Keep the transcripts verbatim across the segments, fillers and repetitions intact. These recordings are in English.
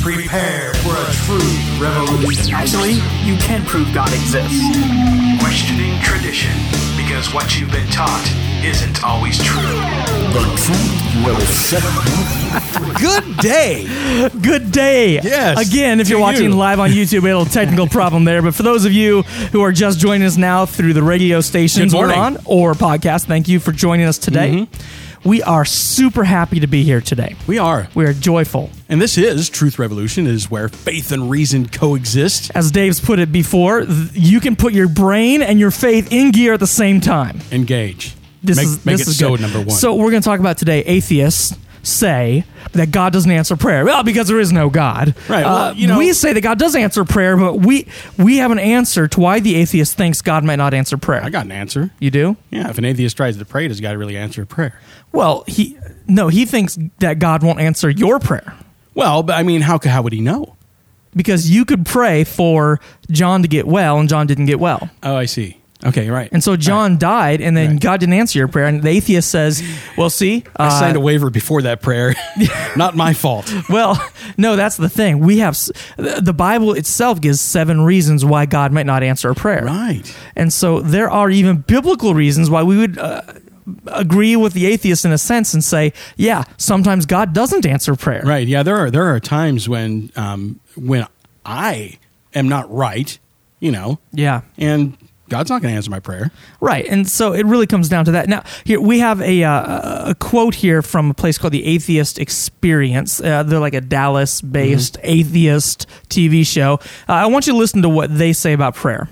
Prepare for a true revolution. Actually, you can prove God exists. Questioning tradition, because what you've been taught isn't always true. The truth will set you free. Good day. Good day. Yes, Again, if to you're watching you. live on YouTube, we had a little technical problem there. But for those of you who are just joining us now through the radio stations Good we're morning. on or podcast, thank you for joining us today. Mm-hmm. We are super happy to be here today. We are. We are joyful. And this is Truth Revolution, is where faith and reason coexist. As Dave's put it before, th- you can put your brain and your faith in gear at the same time. Engage. This make is make this it is so good. number one. So we're going to talk about today atheists say that God doesn't answer prayer. Well, because there is no God. Right, well, Uh, you know- we say that God does answer prayer, but we we have an answer to why the atheist thinks God might not answer prayer. I got an answer. You do? Yeah, if an atheist tries to pray, does God really answer a prayer? Well, he no, he thinks that God won't answer your prayer Well, but I mean, how how would he know? because you could pray for John to get well and John didn't get well. Oh, I see. Okay, you're right. And so John died, and then Right. God didn't answer your prayer. And the atheist says, well, see, I uh, signed a waiver before that prayer. Not my fault. Well, no, that's the thing. We have s- the Bible itself gives seven reasons why God might not answer a prayer. Right. And so there are even biblical reasons why we would uh, agree with the atheist in a sense and say, yeah, sometimes God doesn't answer prayer. Right. Yeah, there are there are times when um, when I am not right, you know, Yeah. and God's not going to answer my prayer. Right, and so it really comes down to that. Now, here we have a uh, a quote here from a place called the Atheist Experience. Uh, they're like a Dallas-based Mm-hmm. atheist T V show. Uh, I want you to listen to what they say about prayer.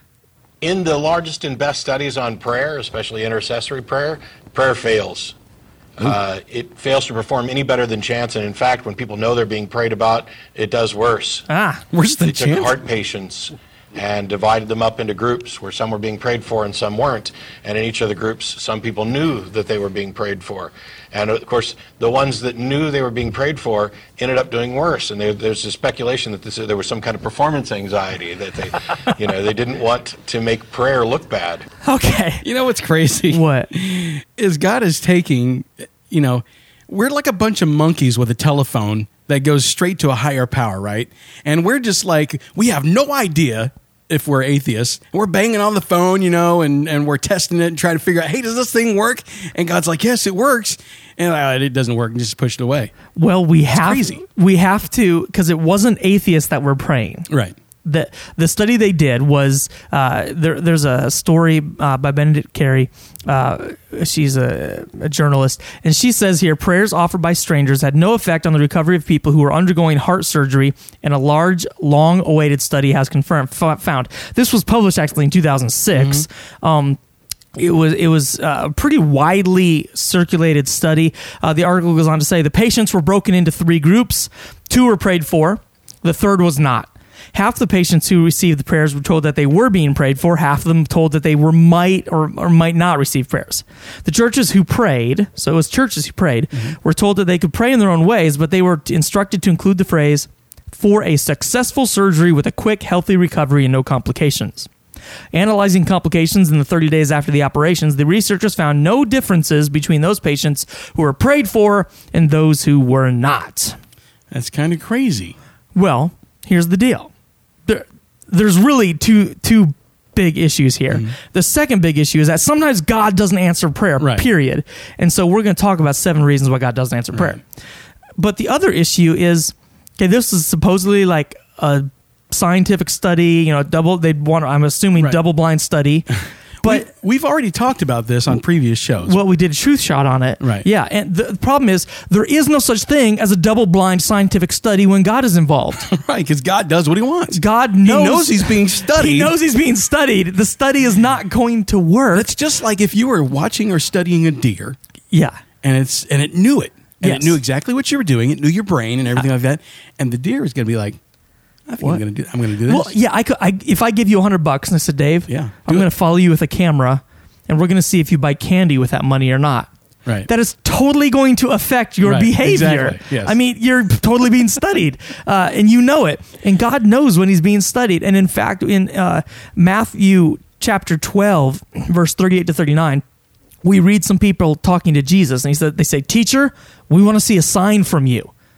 In the largest and best studies on prayer, especially intercessory prayer, prayer fails. Uh, it fails to perform any better than chance, and in fact, when people know they're being prayed about, it does worse. Ah, Worse than They took chance. heart patients and divided them up into groups where some were being prayed for and some weren't. And in each of the groups, some people knew that they were being prayed for. And of course, the ones that knew they were being prayed for ended up doing worse. And there, there's a speculation that this, there was some kind of performance anxiety, that they, you know, they didn't want to make prayer look bad. okay. You know what's crazy? What? Is God is taking, you know, we're like a bunch of monkeys with a telephone that goes straight to a higher power, right? And we're just like, we have no idea if we're atheists. We're banging on the phone, you know, and, and we're testing it and trying to figure out, hey, does this thing work? And God's like, yes, it works. And uh, it doesn't work, and just push it away. Well, we have crazy. we have to, because it wasn't atheists that were praying. Right. The the study they did was uh, there. There's a story uh, by Benedict Carey. Uh, she's a, a journalist, and she says here prayers offered by strangers had no effect on the recovery of people who were undergoing heart surgery, and a large, long-awaited study has confirmed f- found. This was published actually in two thousand six. Um, It was it was a pretty widely circulated study. Uh, the article goes on to say the patients were broken into three groups. Two were prayed for. The third was not. Half the patients who received the prayers were told that they were being prayed for. Half of them told that they were might or, or might not receive prayers. The churches who prayed, so it was churches who prayed, were told that they could pray in their own ways, but they were instructed to include the phrase, for a successful surgery with a quick, healthy recovery and no complications. Analyzing complications in the thirty days after the operations, the researchers found no differences between those patients who were prayed for and those who were not. That's kind of crazy. Well, here's the deal. There, there's really two two big issues here. Mm-hmm. The second big issue is that sometimes God doesn't answer prayer, Right. period. And so we're going to talk about seven reasons why God doesn't answer prayer. Right. But the other issue is, okay, this is supposedly like a scientific study, you know, double, they'd want, I'm assuming Right. double blind study. But we, we've already talked about this on previous shows. well, we did a truth shot on it. Right. Yeah. And the problem is there is no such thing as a double blind scientific study when God is involved. right, because God does what he wants. God knows, He knows he's being studied. He knows he's being studied. The study is not going to work. It's just like if you were watching or studying a deer, yeah. and it's and it knew it, and Yes. it knew exactly what you were doing. It knew your brain and everything like that. And the deer is going to be like, I think What? I'm going to do. I'm going to do this. Well, yeah. I could. I, if I give you a hundred bucks and I said, Dave, Yeah, I'm do going it. to follow you with a camera, and we're going to see if you buy candy with that money or not. Right. That is totally going to affect your Right, behavior. exactly, yes. I mean, you're totally being studied, uh, and you know it. And God knows when He's being studied. And in fact, in uh, Matthew chapter twelve, verse thirty-eight to thirty-nine, we read some people talking to Jesus, and he said, they say, "Teacher, we want to see a sign from you."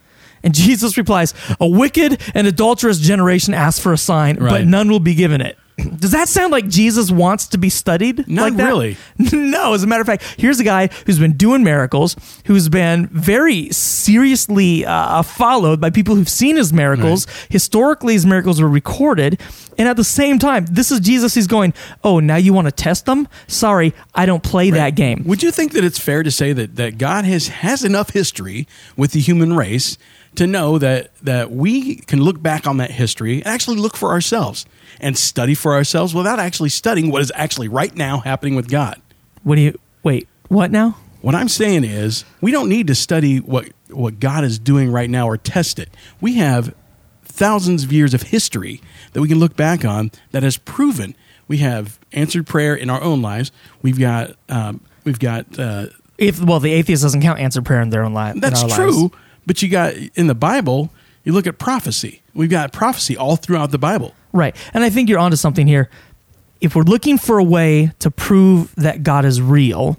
And Jesus replies, a wicked and adulterous generation asks for a sign, Right. but none will be given it. Does that sound like Jesus wants to be studied? Not like that? really. No, as a matter of fact, here's a guy who's been doing miracles, who's been very seriously uh, followed by people who've seen his miracles. Right. Historically, his miracles were recorded. And at the same time, this is Jesus. He's going, oh, now you want to test them? Sorry, I don't play that game. Would you think that it's fair to say that, that God has, has enough history with the human race to know that, that we can look back on that history and actually look for ourselves and study for ourselves without actually studying what is actually right now happening with God? What do you, wait, what now? What I'm saying is we don't need to study what, what God is doing right now or test it. We have thousands of years of history that we can look back on that has proven we have answered prayer in our own lives. We've got, um, we've got, uh, If well, the atheist doesn't count answered prayer in their own life. that's true, but you got in the Bible, you look at prophecy. We've got prophecy all throughout the Bible. Right. And I think you're onto something here. If we're looking for a way to prove that God is real,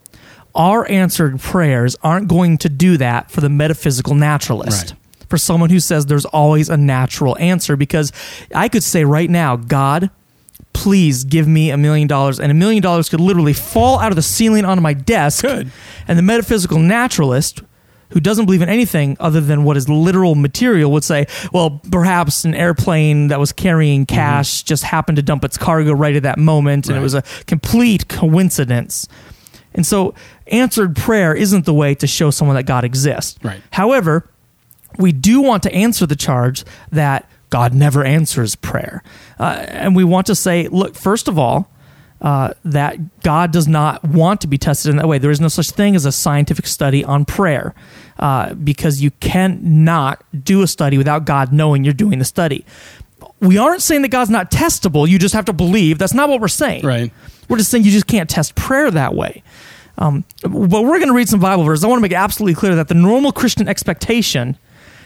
our answered prayers aren't going to do that for the metaphysical naturalist. Right. For someone who says there's always a natural answer, because I could say right now, God, please give me a million dollars, and a million dollars could literally fall out of the ceiling onto my desk. Could. And the metaphysical naturalist, who doesn't believe in anything other than what is literal material, would say, well, perhaps an airplane that was carrying cash mm-hmm. just happened to dump its cargo right at that moment, and right. it was a complete coincidence. And so answered prayer isn't the way to show someone that God exists. Right. However, we do want to answer the charge that God never answers prayer. Uh, and we want to say, look, first of all, uh, that God does not want to be tested in that way. There is no such thing as a scientific study on prayer, uh, because you cannot do a study without God knowing you're doing the study. We aren't saying that God's not testable. You just have to believe. That's not what we're saying. Right. We're just saying you just can't test prayer that way. Um, but we're going to read some Bible verses. I want to make it absolutely clear that the normal Christian expectation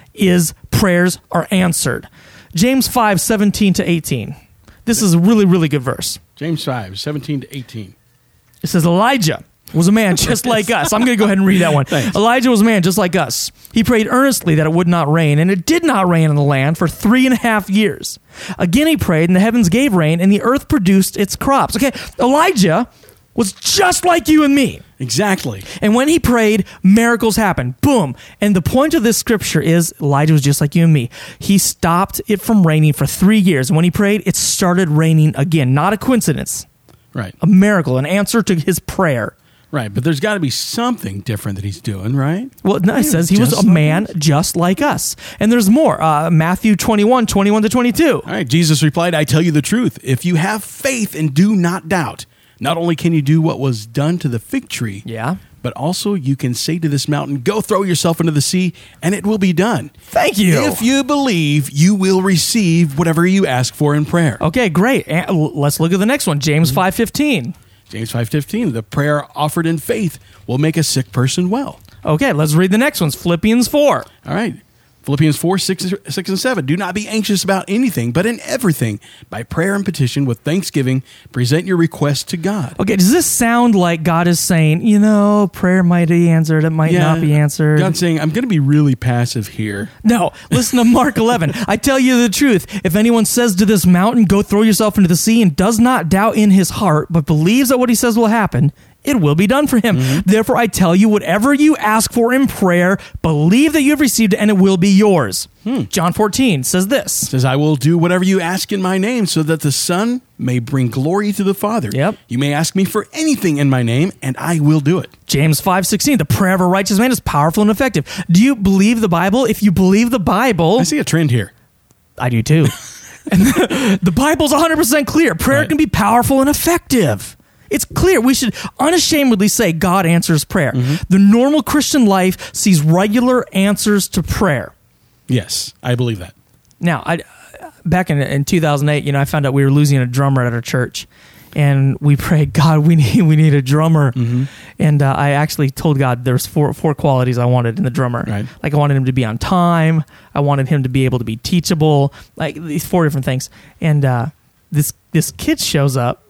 is prayers are answered. James five, seventeen to eighteen. This is a really, really good verse. James five, seventeen to eighteen. It says, Elijah was a man just like us. I'm going to go ahead and read that one. Thanks. Elijah was a man just like us. He prayed earnestly that it would not rain, and it did not rain on the land for three and a half years. Again he prayed, and the heavens gave rain, and the earth produced its crops. Okay, Elijah was just like you and me. Exactly. And when he prayed, miracles happened. Boom. And the point of this scripture is Elijah was just like you and me. He stopped it from raining for three years. And when he prayed, it started raining again. Not a coincidence. Right. A miracle, an answer to his prayer. Right. But there's got to be something different that he's doing, right? Well, no, it says he was Just a like man us. just like us. And there's more. Uh, Matthew twenty-one, twenty-one to twenty-two. All right. Jesus replied, I tell you the truth. If you have faith and do not doubt, not only can you do what was done to the fig tree, Yeah. but also you can say to this mountain, go throw yourself into the sea, and it will be done. Thank you. If you believe, you will receive whatever you ask for in prayer. Okay, great. And let's look at the next one. James five fifteen. James five fifteen, the prayer offered in faith will make a sick person well. Okay, let's read the next ones. Philippians four. All right. Philippians four, six, six, and seven. Do not be anxious about anything, but in everything, by prayer and petition with thanksgiving, present your requests to God. Okay, does this sound like God is saying, you know, prayer might be answered, it might not be answered? God's saying, I'm going to be really passive here. No, listen to Mark eleven. I tell you the truth. If anyone says to this mountain, go throw yourself into the sea, and does not doubt in his heart, but believes that what he says will happen, it will be done for him. Mm-hmm. Therefore, I tell you, whatever you ask for in prayer, believe that you have received it, and it will be yours. Hmm. John fourteen says this. It says, I will do whatever you ask in my name, so that the Son may bring glory to the Father. Yep. You may ask me for anything in my name, and I will do it. James five sixteen, the prayer of a righteous man is powerful and effective. Do you believe the Bible? If you believe the Bible... I see a trend here. I do too. And the, the Bible's one hundred percent clear. Prayer Right. can be powerful and effective. It's clear. We should unashamedly say God answers prayer. Mm-hmm. The normal Christian life sees regular answers to prayer. Yes, I believe that. Now, I, back in, in two thousand eight, you know, I found out we were losing a drummer at our church, and we prayed, God, we need we need a drummer. Mm-hmm. And uh, I actually told God there's four four qualities I wanted in the drummer. Right. Like I wanted him to be on time. I wanted him to be able to be teachable. Like these four different things. And uh, this this kid shows up.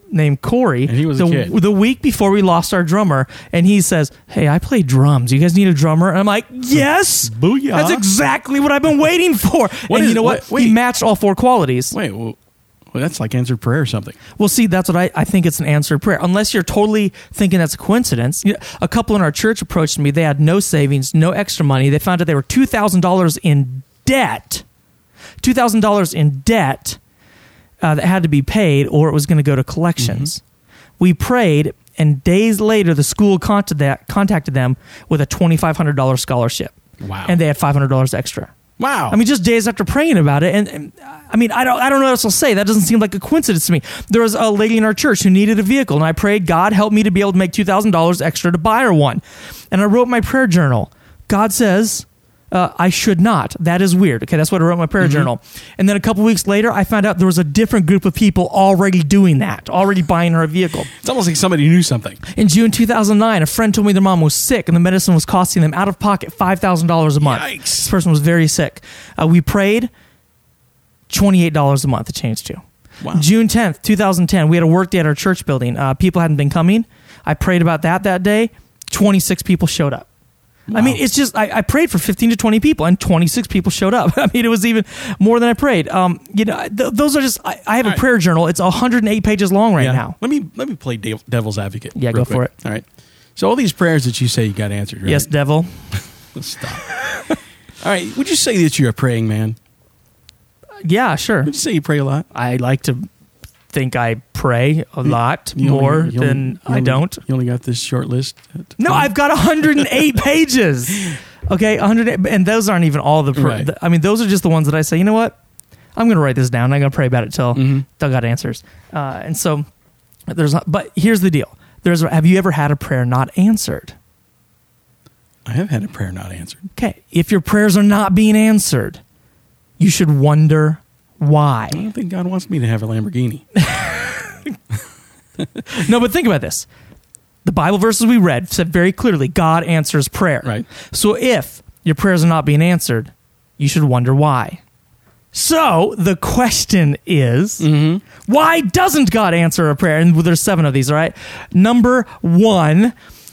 named Corey. And he was the, a kid. the week before we lost our drummer, and he says, "Hey, I play drums. You guys need a drummer?" And I'm like, "Yes, Booyah. That's exactly what I've been waiting for." What and is- you know what? wait, wait. He matched all four qualities. Wait, well, well, that's like answered prayer or something. Well, see, that's what I, I think it's an answered prayer. Unless you're totally thinking that's a coincidence. You know, a couple in our church approached me. They had no savings, no extra money. They found out they were two thousand dollars in debt. two thousand dollars in debt uh, that had to be paid, or it was going to go to collections. Mm-hmm. We prayed, and days later, the school contacted, that, contacted them with a twenty-five hundred dollars scholarship. Wow. And they had five hundred dollars extra. Wow. I mean, just days after praying about it, and, and I mean, I don't, I don't know what else to say. That doesn't seem like a coincidence to me. There was a lady in our church who needed a vehicle, and I prayed, God, help me to be able to make two thousand dollars extra to buy her one. And I wrote in my prayer journal, God says, uh, I should not. That is weird. Okay, that's what I wrote in my prayer Mm-hmm. journal. And then a couple weeks later, I found out there was a different group of people already doing that, already buying her a vehicle. It's almost like somebody knew something. In June two thousand nine, a friend told me their mom was sick, and the medicine was costing them out of pocket five thousand dollars a month. Yikes. This person was very sick. Uh, we prayed, twenty-eight dollars a month it changed to. Wow. June tenth, twenty ten, we had a work day at our church building. Uh, people hadn't been coming. I prayed about that that day. twenty-six people showed up. I mean, it's just, I, I prayed for fifteen to twenty people, and twenty-six people showed up. I mean, it was even more than I prayed. Um, you know, th- those are just, I, I have All a right. prayer journal. It's one hundred eight pages long right Yeah. now. Let me let me play dev- devil's advocate. Yeah, real go for quick. it. All right. So all these prayers that you say you got answered, right? Yes, devil. Stop. All right. Would you say that you're a praying man? Yeah, sure. Would you say you pray a lot? I like to think I pray a lot You only- more you only- than you I only- don't. You only got this short list? No, I've got one hundred eight pages. Okay, one hundred eight, and those aren't even all the, pr- Right. the. I mean, those are just the ones that I say, you know what? I'm going to write this down. I'm going to pray about it till Mhm. I got answers. Uh, and so there's, but here's the deal. There's, have you ever had a prayer not answered? I have had a prayer not answered. Okay, if your prayers are not being answered, you should wonder why. I don't think God wants me to have a Lamborghini. No, but think about this. The Bible verses we read said very clearly, God answers prayer. Right. So if your prayers are not being answered, you should wonder why. So the question is, Mm-hmm. why doesn't God answer a prayer? And there's seven of these, all right? Number one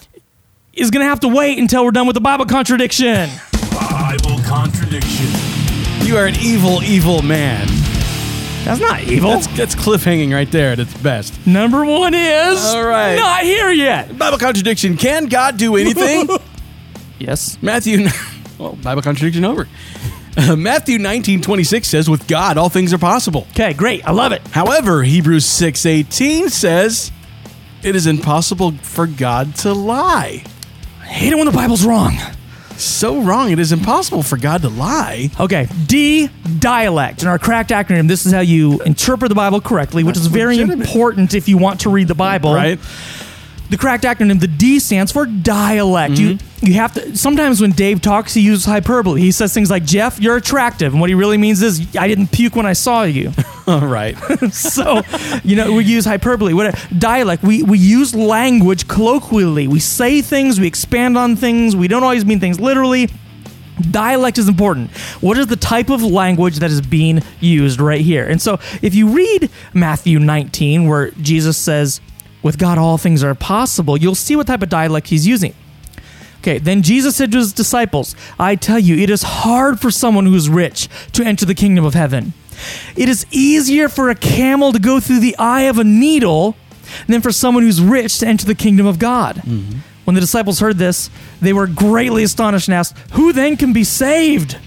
is going to have to wait until we're done with the Bible contradiction. Bible contradiction. You are an evil, evil man. That's not evil. That's, that's cliffhanging right there at its best. Number one is All right. not here yet. Bible contradiction. Can God do anything? Yes. Matthew, well, Bible contradiction over. Uh, Matthew nineteen twenty-six says, with God, all things are possible. Okay, great. I love it. However, Hebrews six eighteen says, it is impossible for God to lie. I hate it when the Bible's wrong. So wrong, it is impossible for God to lie. Okay, D, dialect. In our cracked acronym, this is how you interpret the Bible correctly, which That's is very legitimate. important if you want to read the Bible. Right? The cracked acronym, the D stands for dialect. Mm-hmm. You you have to, sometimes when Dave talks, he uses hyperbole. He says things like, Jeff, you're attractive. And what he really means is, I didn't puke when I saw you. All right. So, you know, we use hyperbole. What dialect? We we use language colloquially. We say things, we expand on things. We don't always mean things literally. Dialect is important. What is the type of language that is being used right here? And so, if you read Matthew nineteen, where Jesus says, "With God all things are possible," you'll see what type of dialect he's using. Okay, then Jesus said to his disciples, I tell you, it is hard for someone who is rich to enter the kingdom of heaven. It is easier for a camel to go through the eye of a needle than for someone who's rich to enter the kingdom of God. Mm-hmm. When the disciples heard this, they were greatly astonished and asked, who then can be saved?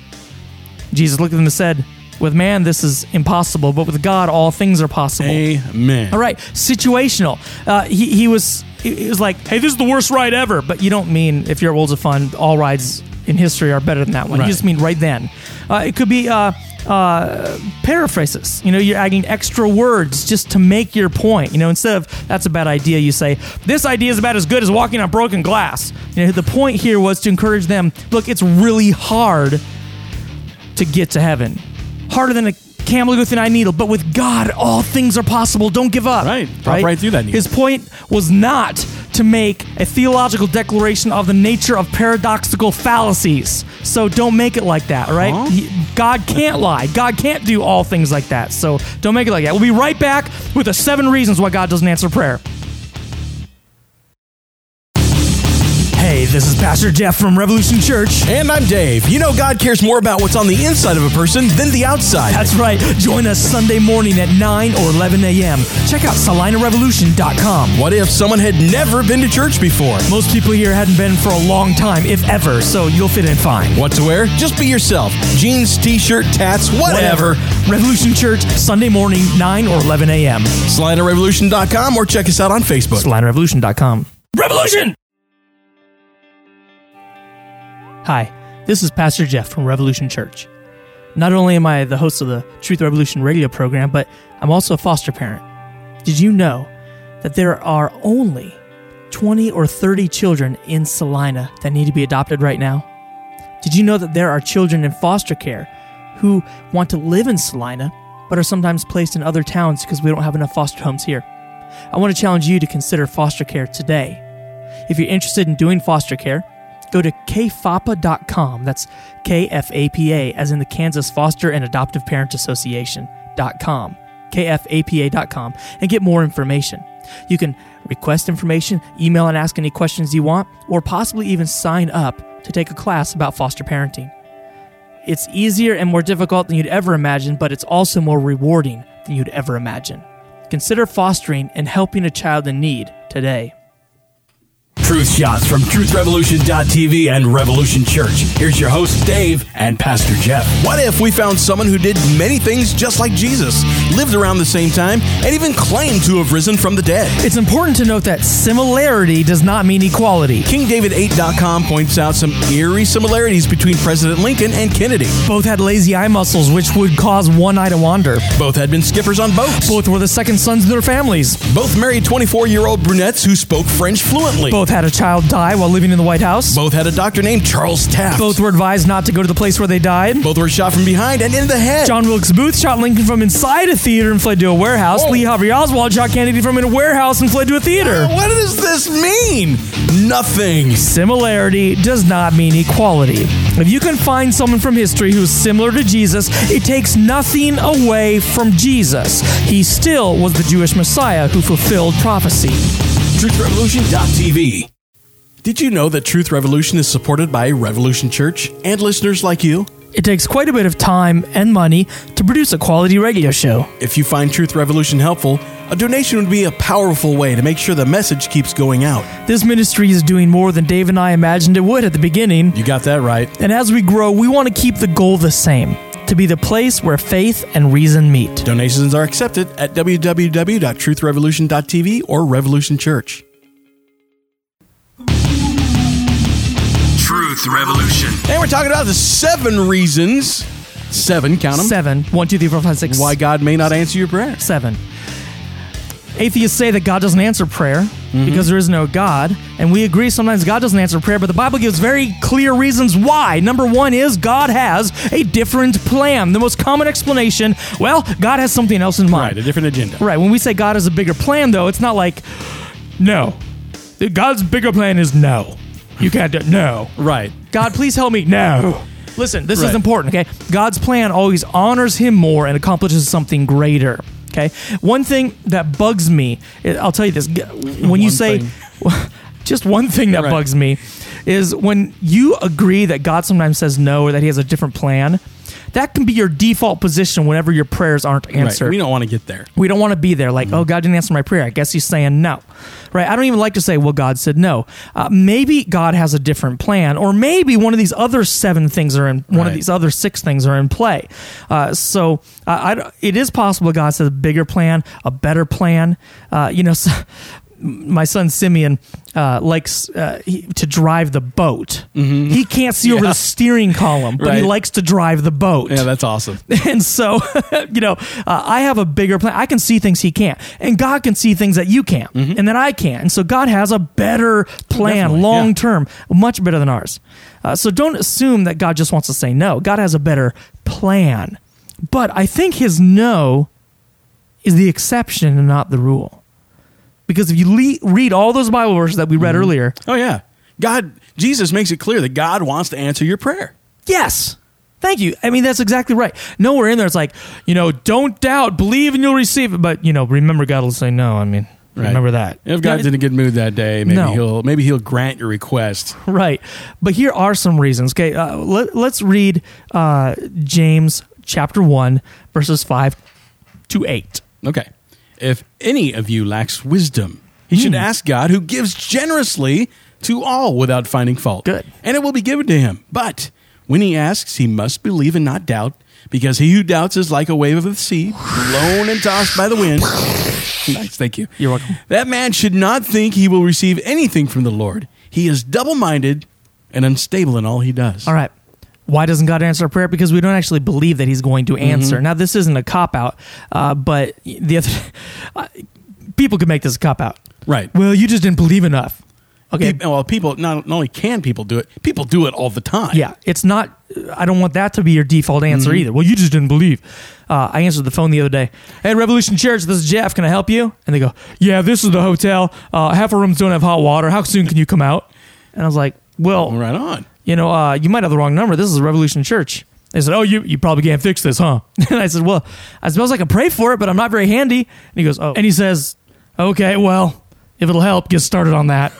Jesus looked at them and said, with man this is impossible, but with God all things are possible. Amen. All right, situational. Uh, he, he was he was like, hey, this is the worst ride ever. But you don't mean, if you're at Worlds of Fun, all rides in history are better than that one. Right. You just mean right then. Uh, it could be uh, uh, paraphrases. You know, you're adding extra words just to make your point. You know, instead of, that's a bad idea, you say, this idea is about as good as walking on broken glass. You know, the point here was to encourage them, look, it's really hard to get to heaven. Harder than a camel to go through an eye needle, but with God, all things are possible. Don't give up. Right. Drop right through that needle. His point was not to make a theological declaration of the nature of paradoxical fallacies. So don't make it like that, all right? Huh? God can't lie. God can't do all things like that. So don't make it like that. We'll be right back with the seven reasons why God doesn't answer prayer. Hey, this is Pastor Jeff from Revolution Church. And I'm Dave. You know God cares more about what's on the inside of a person than the outside. That's right. Join us Sunday morning at nine or eleven a.m. Check out Salina Revolution dot com. What if someone had never been to church before? Most people here hadn't been for a long time, if ever, so you'll fit in fine. What to wear? Just be yourself. Jeans, t-shirt, tats, whatever. Whatever. Revolution Church, Sunday morning, nine or eleven a.m. Salina Revolution dot com or check us out on Facebook. Salina Revolution dot com. Revolution! Hi, this is Pastor Jeff from Revolution Church. Not only am I the host of the Truth Revolution radio program, but I'm also a foster parent. Did you know that there are only twenty or thirty children in Salina that need to be adopted right now? Did you know that there are children in foster care who want to live in Salina, but are sometimes placed in other towns because we don't have enough foster homes here? I want to challenge you to consider foster care today. If you're interested in doing foster care, go to K F A P A dot com. That's K F A P A, as in the Kansas Foster and Adoptive Parent Association dot com. K F A P A dot com, and get more information. You can request information, email and ask any questions you want, or possibly even sign up to take a class about foster parenting. It's easier and more difficult than you'd ever imagine, but it's also more rewarding than you'd ever imagine. Consider fostering and helping a child in need today. Truth shots from Truth Revolution dot T V and Revolution Church. Here's your host, Dave, and Pastor Jeff. What if we found someone who did many things just like Jesus, lived around the same time, and even claimed to have risen from the dead? It's important to note that similarity does not mean equality. King David eight dot com points out some eerie similarities between President Lincoln and Kennedy. Both had lazy eye muscles, which would cause one eye to wander. Both had been skippers on boats. Both were the second sons of their families. Both married twenty-four-year-old brunettes who spoke French fluently. Both had a child die while living in the White House. Both had a doctor named Charles Taft. Both were advised not to go to the place where they died. Both were shot from behind and in the head. John Wilkes Booth shot Lincoln from inside a theater and fled to a warehouse. Whoa. Lee Harvey Oswald shot Kennedy from in a warehouse and fled to a theater. What does this mean? Nothing. Similarity does not mean equality. If you can find someone from history who's similar to Jesus, it takes nothing away from Jesus. He still was the Jewish Messiah who fulfilled prophecy. Truth Revolution dot T V. Did you know that Truth Revolution is supported by Revolution Church and listeners like you? It takes quite a bit of time and money to produce a quality radio show. If you find Truth Revolution helpful, a donation would be a powerful way to make sure the message keeps going out. This ministry is doing more than Dave and I imagined it would at the beginning. You got that right. And as we grow, we want to keep the goal the same, to be the place where faith and reason meet. Donations are accepted at w w w dot truth revolution dot t v or Revolution Church. Truth Revolution. And we're talking about the seven reasons, seven, count them, Seven. One, two, three, four, five, six. why God may not answer your prayer. Seven. Atheists say that God doesn't answer prayer Mm-hmm. because there is no God, and we agree sometimes God doesn't answer prayer, but the Bible gives very clear reasons why. Number one is God has a different plan. The most common explanation, well, God has something else in mind. Right, a different agenda. Right. When we say God has a bigger plan, though, it's not like, no. God's bigger plan is no. You can't do no. Right. God, please help me. No. Listen, this Right. is important, okay? God's plan always honors him more and accomplishes something greater, okay? One thing that bugs me, I'll tell you this, when you One say, thing. just one thing that Right. bugs me is when you agree that God sometimes says no or that he has a different plan, that can be your default position whenever your prayers aren't answered. Right. We don't want to get there. We don't want to be there like, Mm-hmm. oh, God didn't answer my prayer. I guess he's saying no, right? I don't even like to say, well, God said no. Uh, maybe God has a different plan, or maybe one of these other seven things are in, one of Right. these other six things are in play. Uh, so uh, I, it is possible God says a bigger plan, a better plan. Uh, you know, so, my son Simeon uh, likes uh, he, to drive the boat. Mm-hmm. He can't see over Yeah. the steering column, but he Right. likes to drive the boat. Yeah, that's awesome. And so, you know, uh, I have a bigger plan. I can see things he can't. And God can see things that you can't and that I can't. And so God has a better plan, Definitely, long yeah. term, much better than ours. Uh, so don't assume that God just wants to say no. God has a better plan. But I think his no is the exception and not the rule. Because if you le- read all those Bible verses that we read Mm-hmm. earlier, Oh, yeah. God, Jesus makes it clear that God wants to answer your prayer. yes. Thank you. I mean, that's exactly right. Nowhere in there it's like, you know, don't doubt, believe and you'll receive it. But, you know, remember God will say no. I mean, Right. remember that. If God's Yeah, in a good mood that day, maybe No. he'll maybe he'll grant your request. Right. But here are some reasons. Okay, uh, let, let's read uh, James chapter one, verses five to eight. Okay. If any of you lacks wisdom, he should Hmm. ask God, who gives generously to all without finding fault. Good. And it will be given to him. But when he asks, he must believe and not doubt, because he who doubts is like a wave of the sea, blown and tossed by the wind. Nice, thank you. You're welcome. That man should not think he will receive anything from the Lord. He is double-minded and unstable in all he does. All right. Why doesn't God answer our prayer? Because we don't actually believe that he's going to answer. Mm-hmm. Now, this isn't a cop-out, uh, but the other uh, people could make this a cop-out. Right. Well, you just didn't believe enough. Okay. Pe- well, people not, not only can people do it, people do it all the time. Yeah, it's not. I don't want that to be your default answer Mm-hmm. either. Well, you just didn't believe. Uh, I answered the phone the other day. Hey, Revolution Church, this is Jeff. Can I help you? And they go, yeah, this is the hotel. Uh, half our rooms don't have hot water. How soon can you come out? And I was like, well, Well, right on. you know, uh, you might have the wrong number. This is Revolution Church. They said, oh, you, you probably can't fix this, huh? And I said, well, I suppose I can pray for it, but I'm not very handy. And he goes, oh. And he says, okay, well, if it'll help, get started on that.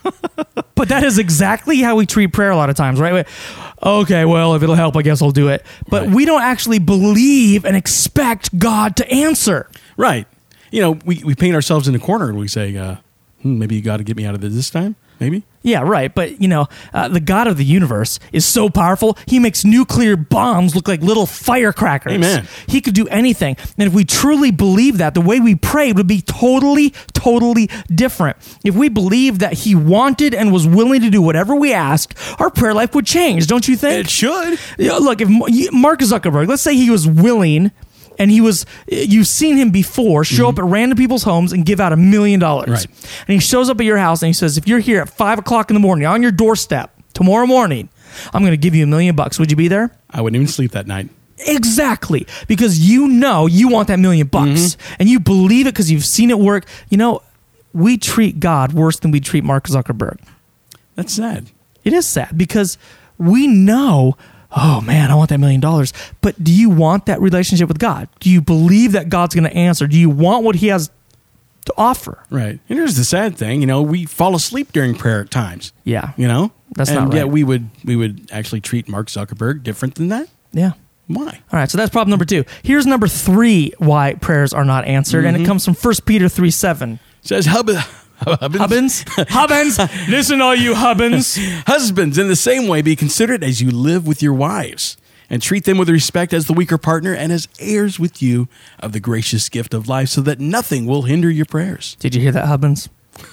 But that is exactly how we treat prayer a lot of times, right? Wait, okay, well, if it'll help, I guess I'll do it. But Right. we don't actually believe and expect God to answer. Right. You know, we, we paint ourselves in a corner and we say, uh, hmm, maybe you got to get me out of this this time. Maybe. Yeah, right. But, you know, uh, the God of the universe is so powerful, he makes nuclear bombs look like little firecrackers. Amen. He could do anything. And if we truly believe that, the way we prayed would be totally, totally different. If we believed that he wanted and was willing to do whatever we asked, our prayer life would change, don't you think? It should. Yeah, look, if Mark Zuckerberg, let's say he was willing and he was, you've seen him before show up at random people's homes and give out a million dollars. Right. And he shows up at your house and he says, if you're here at five o'clock in the morning on your doorstep tomorrow morning, I'm going to give you a million bucks. Would you be there? I wouldn't even sleep that night. Exactly. Because you know you want that million bucks and you believe it because you've seen it work. You know, we treat God worse than we treat Mark Zuckerberg. That's sad. It is sad because we know, oh man, I want that million dollars. But do you want that relationship with God? Do you believe that God's going to answer? Do you want what he has to offer? Right. And here's the sad thing. You know, we fall asleep during prayer at times. Yeah. You know? That's and not yet right. we would, we would actually treat Mark Zuckerberg different than that. Yeah. Why? All right, so that's problem number two. Here's number three why prayers are not answered, and it comes from First Peter three seven. It says, Hub- Hubbins. Hubbins? Hubbins? Listen, all you Hubbins. Husbands, in the same way, be considerate as you live with your wives, and treat them with respect as the weaker partner and as heirs with you of the gracious gift of life, so that nothing will hinder your prayers. Did you hear that, Hubbins?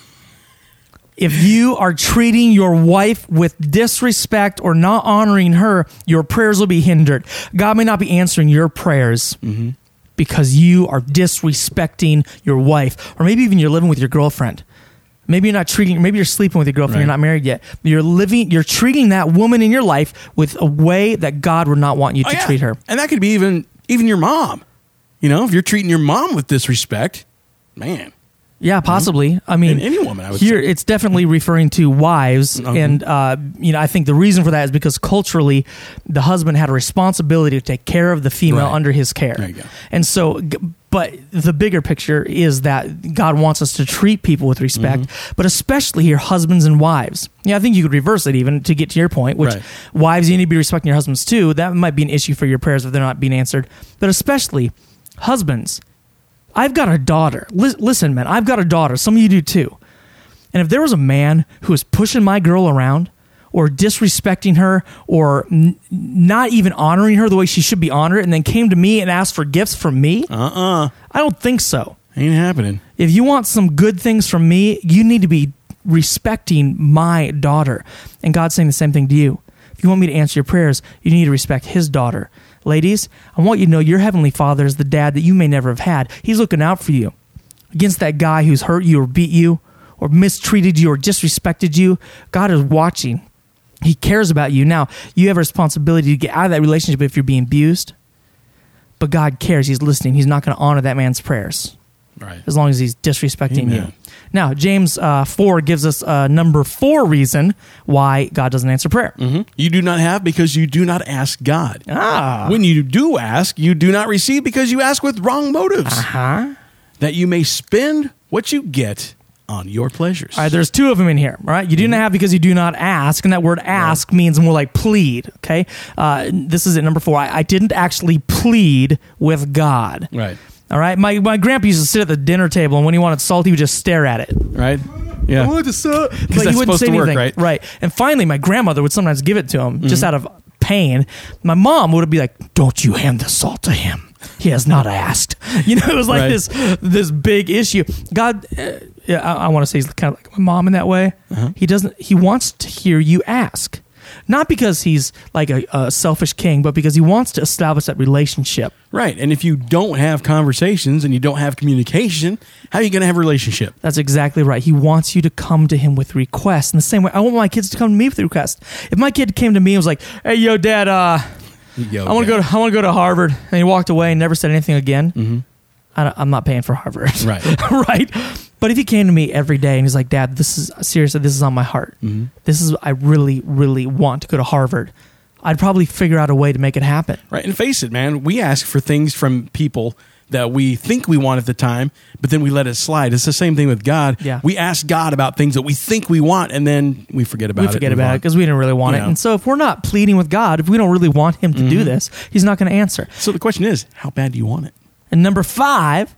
If you are treating your wife with disrespect or not honoring her, your prayers will be hindered. God may not be answering your prayers because you are disrespecting your wife, or maybe even you're living with your girlfriend. Maybe you're not treating, maybe you're sleeping with your girlfriend, Right. you're not married yet. You're living, you're treating that woman in your life with a way that God would not want you to Oh, yeah. treat her. And that could be even even your mom. You know, if you're treating your mom with disrespect, man. Yeah, possibly. I mean, And any woman, I would here say. it's definitely referring to wives, Okay. and uh, you know, I think the reason for that is because culturally, the husband had a responsibility to take care of the female Right. under his care. There you go. And so, g- but the bigger picture is that God wants us to treat people with respect, Mm-hmm. but especially here, husbands and wives. Yeah, I think you could reverse it even to get to your point, which Right. wives, you need to be respecting your husbands too. That might be an issue for your prayers if they're not being answered, but especially husbands. I've got a daughter. Lis- listen, man, I've got a daughter. Some of you do too. And if there was a man who was pushing my girl around or disrespecting her or n- not even honoring her the way she should be honored and then came to me and asked for gifts from me, Uh-uh. I don't think so. Ain't happening. If you want some good things from me, you need to be respecting my daughter. And God's saying the same thing to you. If you want me to answer your prayers, you need to respect his daughter. Ladies, I want you to know your heavenly Father is the dad that you may never have had. He's looking out for you. Against that guy who's hurt you or beat you or mistreated you or disrespected you, God is watching. He cares about you. Now, you have a responsibility to get out of that relationship if you're being abused. But God cares. He's listening. He's not going to honor that man's prayers Right. as long as he's disrespecting Amen. you. Now, James uh, four gives us uh, number four reason why God doesn't answer prayer. Mm-hmm. You do not have because you do not ask God. Ah. When you do ask, you do not receive because you ask with wrong motives. Uh-huh. That you may spend what you get on your pleasures. All right, there's two of them in here, all right? You do not have because you do not ask, and that word ask right. means more like plead, okay? Uh, this is it, number four. I, I didn't actually plead with God. Right. All right? My my grandpa used to sit at the dinner table, and when he wanted salt, he would just stare at it. Right? Yeah. I want the salt. But that's he wouldn't supposed say to work, anything. right? Right. And finally, my grandmother would sometimes give it to him Mm-hmm. just out of pain. My mom would be like, don't you hand the salt to him. He has not asked. You know, it was like Right. this this big issue. God, uh, yeah, I, I want to say he's kind of like my mom in that way. Uh-huh. He doesn't. He wants to hear you ask, not because he's like a, a selfish king, but because he wants to establish that relationship. Right. And if you don't have conversations and you don't have communication, how are you going to have a relationship? That's exactly right. He wants you to come to him with requests. In the same way, I want my kids to come to me with requests. If my kid came to me and was like, "Hey, yo, Dad, uh, Yo, I want to go. To, I want to go to Harvard," and he walked away and never said anything again, Mm-hmm. I don't, I'm not paying for Harvard. Right. Right. But if he came to me every day and he's like, "Dad, this is seriously, this is on my heart. Mm-hmm. This is I really, really want to go to Harvard," I'd probably figure out a way to make it happen. Right. And face it, man, we ask for things from people that we think we want at the time, but then we let it slide. It's the same thing with God. Yeah. We ask God about things that we think we want, and then we forget about it. We forget and move about on. it because we didn't really want You it. know. And so if we're not pleading with God, if we don't really want him to Mm-hmm. do this, he's not going to answer. So the question is, how bad do you want it? And number five,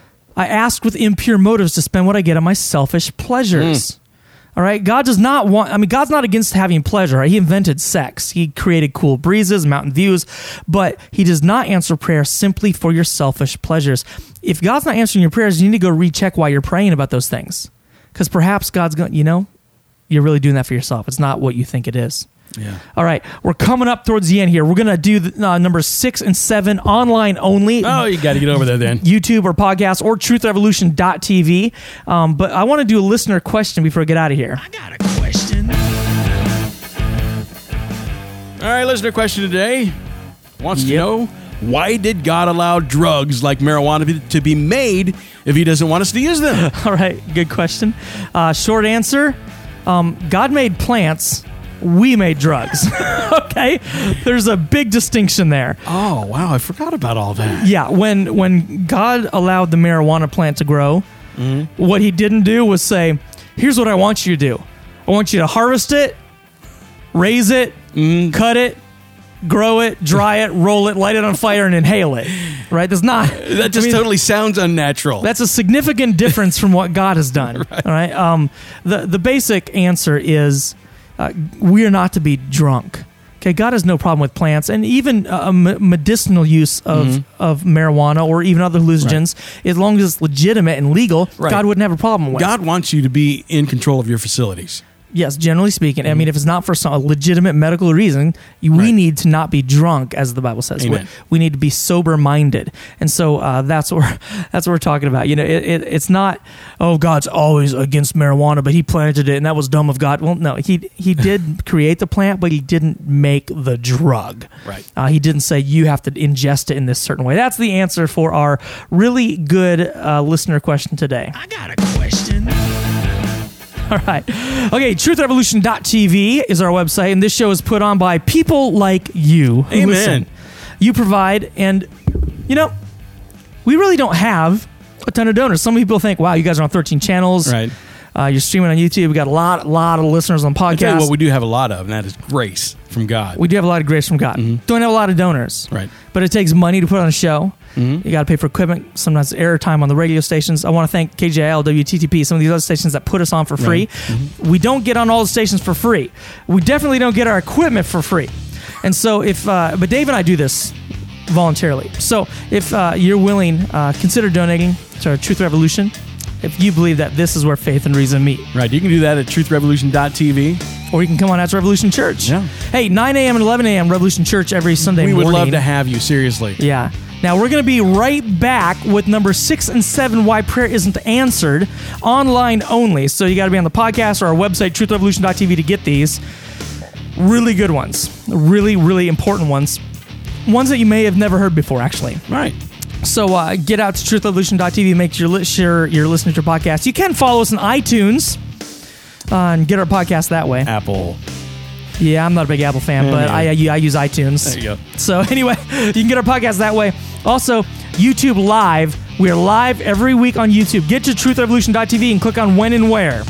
I ask with impure motives to spend what I get on my selfish pleasures. Mm. All right. God does not want, I mean, God's not against having pleasure. Right? He invented sex. He created cool breezes, mountain views, but he does not answer prayer simply for your selfish pleasures. If God's not answering your prayers, you need to go recheck why you're praying about those things. Because perhaps God's going, you know, you're really doing that for yourself. It's not what you think it is. Yeah. All right, we're coming up towards the end here. We're going to do the, uh, number six and seven online only. Oh, you got to get over there then. YouTube or podcast or truth revolution dot t v. Um, but I want to do a listener question before I get out of here. I got a question. All right, listener question today wants to Yep. know, why did God allow drugs like marijuana to be made if he doesn't want us to use them? All right, good question. Uh, short answer, um, God made plants. We made drugs. Okay? There's a big distinction there. Oh, wow. I forgot about all that. Yeah, when when God allowed the marijuana plant to grow, Mm-hmm. what he didn't do was say, here's what I want you to do. I want you to harvest it, raise it, Mm-hmm. cut it, grow it, dry it, roll it, light it on fire, and inhale it. Right? That's not... That just I mean, totally sounds unnatural. That's a significant difference from what God has done. Right. All right. Um, the, the basic answer is uh, we are not to be drunk. Okay, God has no problem with plants, and even uh, m- medicinal use of, Mm-hmm. of marijuana or even other hallucinogens, as long as it's legitimate and legal, Right. God wouldn't have a problem with. God wants you to be in control of your facilities. Yes, generally speaking. I mean, if it's not for some legitimate medical reason, you, we Right. need to not be drunk, as the Bible says. We, Amen. we need to be sober-minded, and so uh, that's what we're, that's what we're talking about. You know, it, it, it's not, oh, God's always against marijuana, but He planted it, and that was dumb of God. Well, no, He He did create the plant, but He didn't make the drug. Right. Uh, he didn't say you have to ingest it in this certain way. That's the answer for our really good uh, listener question today. I got a question. All right. Okay, truth revolution dot t v is our website, and this show is put on by people like you. who Amen. listen. You provide, and, you know, we really don't have a ton of donors. Some people think, wow, you guys are on thirteen channels. Right. Uh, you're streaming on YouTube. We got a lot, lot of listeners on I tell you podcasts. what we do have a lot of, and that is grace from God. We do have a lot of grace from God. Don't have a lot of donors. Right. But it takes money to put on a show. You got to pay for equipment, sometimes airtime on the radio stations. I want to thank K J I L, W T T P, some of these other stations that put us on for free. We don't get on all the stations for free. We definitely don't get our equipment for free. And so if, uh, but Dave and I do this voluntarily. So if uh, you're willing, uh, consider donating to our Truth Revolution. If you believe that this is where faith and reason meet. Right. You can do that at truth revolution dot t v. Or you can come on out to Revolution Church. Yeah. Hey, nine a.m. and eleven a.m. Revolution Church every Sunday We would morning. love to have you, seriously. Yeah. Now we're going to be right back with number six and seven, why prayer isn't answered, online only. So you got to be on the podcast or our website, truth revolution dot t v, to get these. Really good ones. Really, really important ones. Ones that you may have never heard before, actually. Right. So uh, get out to truth revolution dot t v, make sure, li- sure you're listening to our podcast. You can follow us on iTunes uh, and get our podcast that way. Apple. Yeah, I'm not a big Apple fan, Yeah, but yeah. I, I use iTunes. There you go. So anyway, you can get our podcast that way. Also, YouTube Live. We are live every week on YouTube. Get to truth revolution dot t v and click on when and where.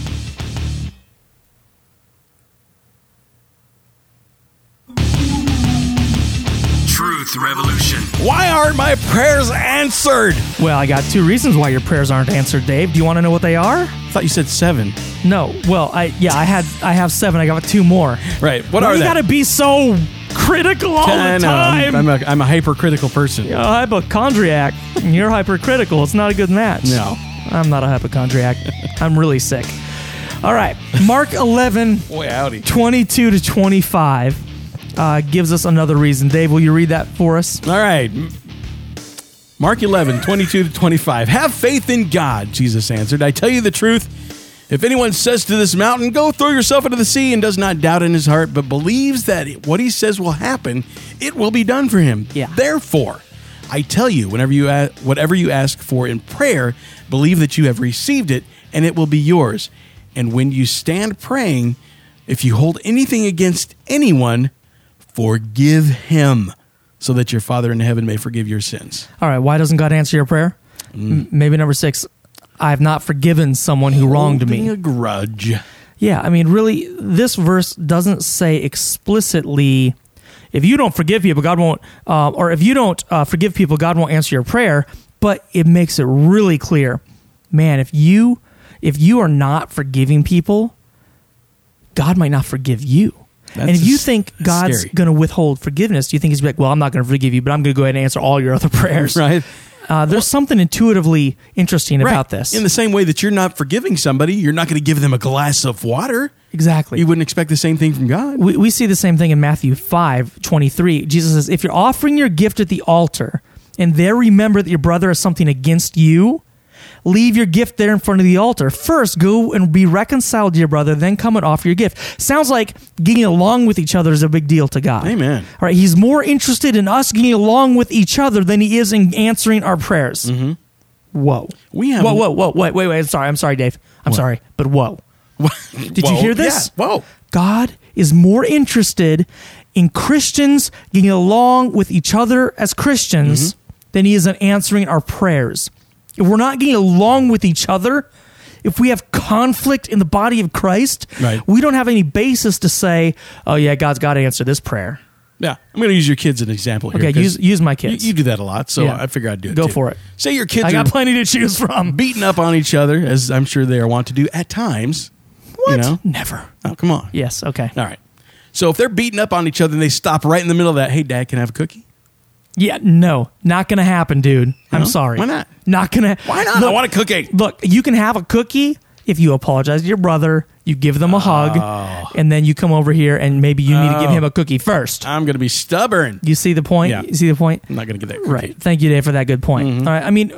Truth Revolution. Why aren't my prayers answered? Well, I got two reasons why your prayers aren't answered, Dave. Do you want to know what they are? I thought you said seven. No. Well, I yeah, I had I have seven. I got two more. Right. What Why are you they? got to be so critical all I the know, time? I'm, I'm, a, I'm a hypercritical person. You're a hypochondriac. You're hypercritical. It's not a good match. No. I'm not a hypochondriac. I'm really sick. All right. Mark eleven, Boy, howdy. twenty-two to twenty-five uh, gives us another reason. Dave, will you read that for us? All right. Mark eleven, twenty-two to twenty-five. Have faith in God, Jesus answered. I tell you the truth. If anyone says to this mountain, go throw yourself into the sea, and does not doubt in his heart, but believes that what he says will happen, it will be done for him. Yeah. Therefore, I tell you, whenever you a- whatever you ask for in prayer, believe that you have received it, and it will be yours. And when you stand praying, if you hold anything against anyone, forgive him, so that your Father in heaven may forgive your sins. All right. Why doesn't God answer your prayer? M- maybe number six. I have not forgiven someone who wronged Holding me. a grudge. Yeah, I mean, really, this verse doesn't say explicitly, if you don't forgive people, God won't, uh, or if you don't uh, forgive people, God won't answer your prayer. But it makes it really clear, man. If you, if you are not forgiving people, God might not forgive you. That's and if you s- think that's God's scary. going to withhold forgiveness, do you think He's like, well, I'm not going to forgive you, but I'm going to go ahead and answer all your other prayers? Right. Uh, there's something intuitively interesting Right. about this. In the same way that you're not forgiving somebody, you're not going to give them a glass of water. exactly. You wouldn't expect the same thing from God. We, we see the same thing in Matthew five twenty-three. Jesus says, if you're offering your gift at the altar and there remember that your brother has something against you, leave your gift there in front of the altar. First, go and be reconciled to your brother, then come and offer your gift. Sounds like getting along with each other is a big deal to God. Amen. All right, He's more interested in us getting along with each other than He is in answering our prayers. Mm-hmm. Whoa. We have- Whoa, whoa, whoa, wait, wait, wait. I'm sorry. I'm sorry, Dave. I'm sorry, but whoa. Did you Whoa. hear this? Yeah. Whoa. God is more interested in Christians getting along with each other as Christians Mm-hmm. than He is in answering our prayers. If we're not getting along with each other, if we have conflict in the body of Christ, Right. we don't have any basis to say, oh, yeah, God's got to answer this prayer. Yeah. I'm going to use your kids as an example here. Okay, 'cause use use my You, kids. you do that a lot, so Yeah. I figure I'd do it Go too. for it. Say your kids I are got plenty to choose from. beating up on each other, as I'm sure they are wont to do at times. What? You know? Never. Oh, come on. Yes, okay. All right. So if they're beating up on each other and they stop right in the middle of that, hey, Dad, can I have a cookie? Yeah, no, not going to happen, dude. I'm No? sorry. Why not? Not going to. Why not? I want a cookie. Look, you can have a cookie if you apologize to your brother, you give them a hug, and then you come over here and maybe you need to give Oh. him a cookie first. I'm going to be stubborn. You see the point? Yeah. You see the point? I'm not going to get that cookie. Right. Thank you, Dave, for that good point. Mm-hmm. All right. I mean,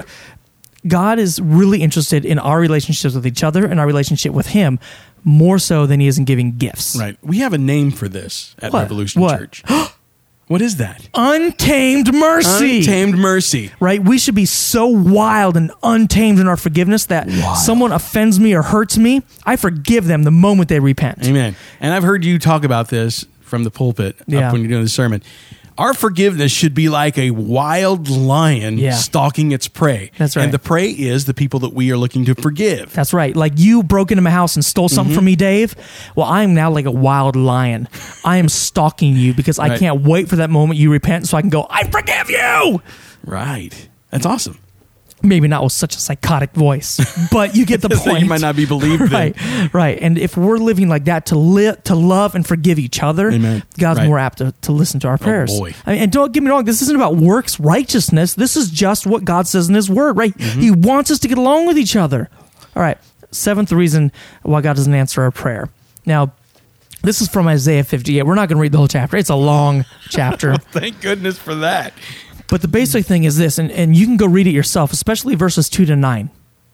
God is really interested in our relationships with each other and our relationship with Him more so than He is in giving gifts. Right. We have a name for this at What? Revolution What? Church. What is that? Untamed mercy. Untamed mercy. Right? We should be so wild and untamed in our forgiveness that someone offends me or hurts me, I forgive them the moment they repent. Amen. And I've heard you talk about this from the pulpit Yeah. up when you're doing the sermon. Our forgiveness should be like a wild lion Yeah. stalking its prey. That's right. And the prey is the people that we are looking to forgive. That's right. Like you broke into my house and stole something Mm-hmm. from me, Dave. Well, I am now like a wild lion. I am stalking you because I Right. can't wait for that moment you repent so I can go, I forgive you. Right. That's awesome. Maybe not with such a psychotic voice, but you get the That point. you might not be believed right, then. right. And if we're living like that to live, to love and forgive each other, Amen. God's Right. Oh, more apt to, to listen to our prayers. boy. I mean, and don't get me wrong, this isn't about works righteousness. This is just what God says in His Word, right? Mm-hmm. He wants us to get along with each other. All right. Seventh reason why God doesn't answer our prayer. Now, this is from Isaiah fifty-eight. We're not going to read the whole chapter. It's a long chapter. Thank goodness for that. But the basic thing is this, and, and you can go read it yourself, especially verses two to nine.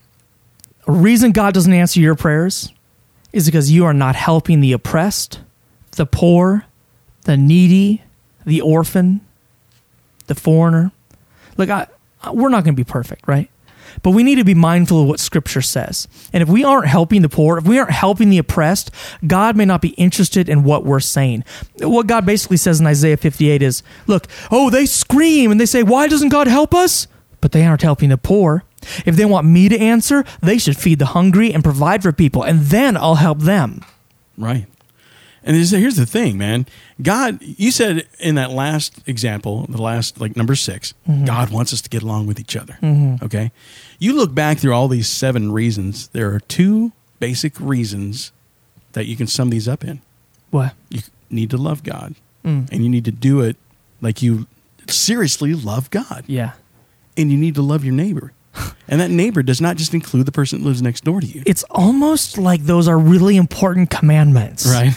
A reason God doesn't answer your prayers is because you are not helping the oppressed, the poor, the needy, the orphan, the foreigner. Look, I, we're not going to be perfect, right? But we need to be mindful of what Scripture says. And if we aren't helping the poor, if we aren't helping the oppressed, God may not be interested in what we're saying. What God basically says in Isaiah fifty-eight is, look, oh, they scream and they say, why doesn't God help us? But they aren't helping the poor. If they want me to answer, they should feed the hungry and provide for people, and then I'll help them. Right. And here's the thing, man. God, you said in that last example, the last, like number six, mm-hmm. God wants us to get along with each other. Mm-hmm. Okay? You look back through all these seven reasons, there are two basic reasons that you can sum these up in. What? You need to love God, mm. and you need to do it like you seriously love God. Yeah. And you need to love your neighbor. And that neighbor does not just include the person that lives next door to you. It's almost like those are really important commandments. Right.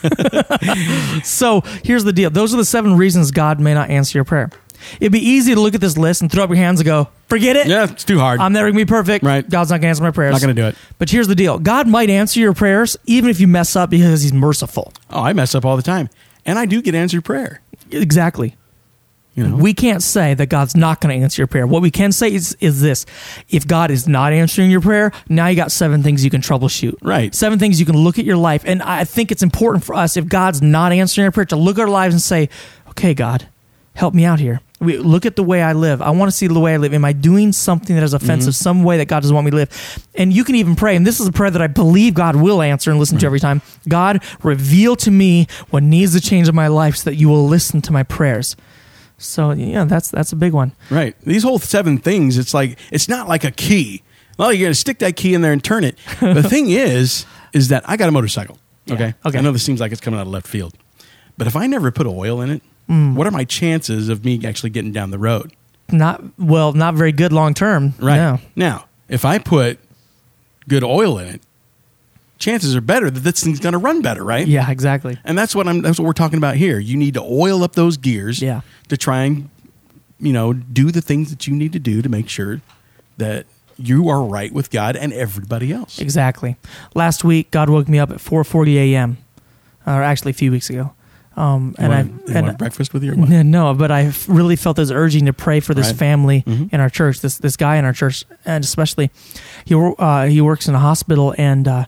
So here's the deal. Those are the seven reasons God may not answer your prayer. It'd be easy to look at this list and throw up your hands and go, forget it. Yeah, it's too hard. I'm never going to be perfect. Right. God's not going to answer my prayers. Not going to do it. But here's the deal. God might answer your prayers even if you mess up because he's merciful. Oh, I mess up all the time. And I do get answered prayer. Exactly. You know? We can't say that God's not going to answer your prayer. What we can say is, is this. If God is not answering your prayer, now you got seven things you can troubleshoot. Right. Seven things you can look at your life. And I think it's important for us, if God's not answering our prayer, to look at our lives and say, okay, God, help me out here. We look at the way I live. I want to see the way I live. Am I doing something that is offensive, mm-hmm. some way that God doesn't want me to live? And you can even pray, and this is a prayer that I believe God will answer and listen mm-hmm. to every time. God, reveal to me what needs to change in my life so that you will listen to my prayers. So, yeah, that's that's a big one. Right. These whole seven things, it's like, it's not like a key. Well, you're going to stick that key in there and turn it. The thing is, is that I got a motorcycle. Okay? Yeah. Okay. I know this seems like it's coming out of left field. But if I never put oil in it, mm. what are my chances of me actually getting down the road? Not, well, not very good long term. Right. No. Now, if I put good oil in it, chances are better that this thing's going to run better, right? Yeah, exactly. And that's what I'm. That's what we're talking about here. You need to oil up those gears, yeah. to try and, you know, do the things that you need to do to make sure that you are right with God and everybody else. Exactly. Last week, God woke me up at four forty a.m., or actually a few weeks ago. Um, you and want, I you and want breakfast with you or what? No, but I really felt this urging to pray for this right. family mm-hmm. in our church. This this guy in our church, and especially he uh, he works in a hospital, and uh,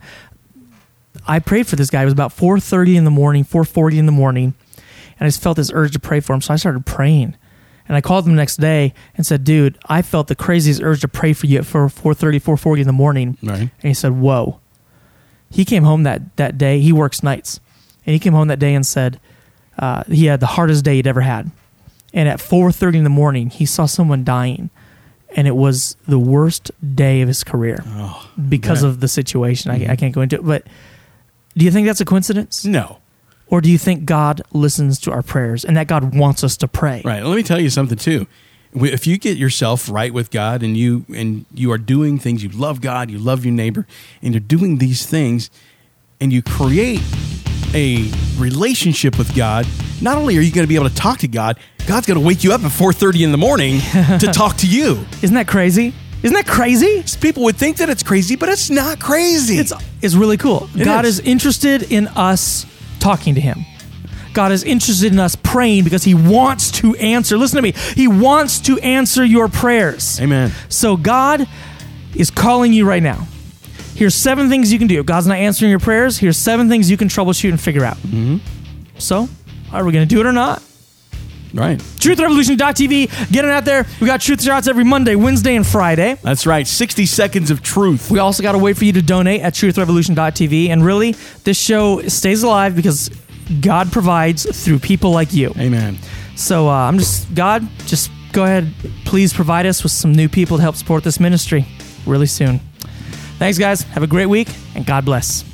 I prayed for this guy. It was about four thirty in the morning, four forty in the morning, and I just felt this urge to pray for him. So I started praying, and I called him the next day and said, "Dude, I felt the craziest urge to pray for you at four thirty, four forty in the morning." Right. And he said, "Whoa." He came home that that day. He works nights, and he came home that day and said uh, he had the hardest day he'd ever had. And at four thirty in the morning, he saw someone dying, and it was the worst day of his career oh, because that. of the situation. Mm-hmm. I, I can't go into it, but do you think that's a coincidence? No. Or do you think God listens to our prayers and that God wants us to pray? Right. Let me tell you something too. If you get yourself right with God and you and you are doing things, you love God, you love your neighbor, and you're doing these things, and you create a relationship with God, not only are you going to be able to talk to God, God's going to wake you up at four thirty in the morning to talk to you. Isn't that crazy? Isn't that crazy? People would think that it's crazy, but it's not crazy. It's it's really cool. It God is. is interested in us talking to him. God is interested in us praying because he wants to answer. Listen to me. He wants to answer your prayers. Amen. So God is calling you right now. Here's seven things you can do. If God's not answering your prayers, here's seven things you can troubleshoot and figure out. Mm-hmm. So, are we going to do it or not? Right. truth revolution dot t v. Get it out there. We got Truth Shots every Monday, Wednesday, and Friday. That's right. sixty seconds of truth. We also got to wait for you to donate at truth revolution dot t v. And really, this show stays alive because God provides through people like you. Amen. So uh, I'm just, God, just go ahead. Please provide us with some new people to help support this ministry really soon. Thanks, guys. Have a great week, and God bless.